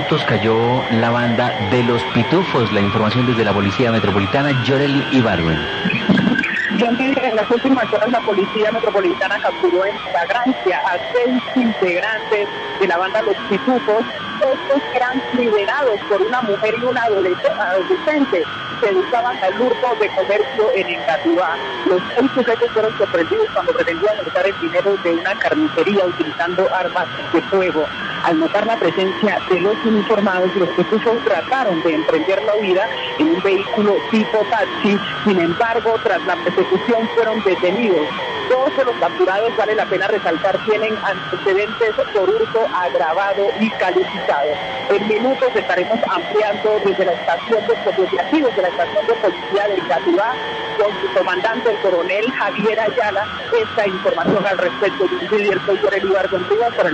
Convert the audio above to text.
minutos cayó la banda de Los Pitufos. La información desde la Policía Metropolitana, Yoreli Ibargüen. En las últimas horas la Policía Metropolitana capturó en flagrancia a 6 integrantes de la banda Los Pitufos. Estos eran liderados por una mujer y una adolescente. Se dedicaban al hurto de comercio en Engativá. Los 6 sujetos fueron sorprendidos cuando pretendían hurtar el dinero de una carnicería utilizando armas de fuego. Al notar la presencia de los uniformados, los pitufos trataron de emprender la huida en un vehículo tipo taxi. Sin embargo, tras la persecución fueron detenidos. 2 de los capturados, vale la pena resaltar, tienen antecedentes por hurto agravado y calificado. En minutos estaremos ampliando desde la estación desde la estación de policía de Engativá, con su comandante, el coronel Javier Ayala, esta información al respecto. Yo soy Yoreli Ibargüen para el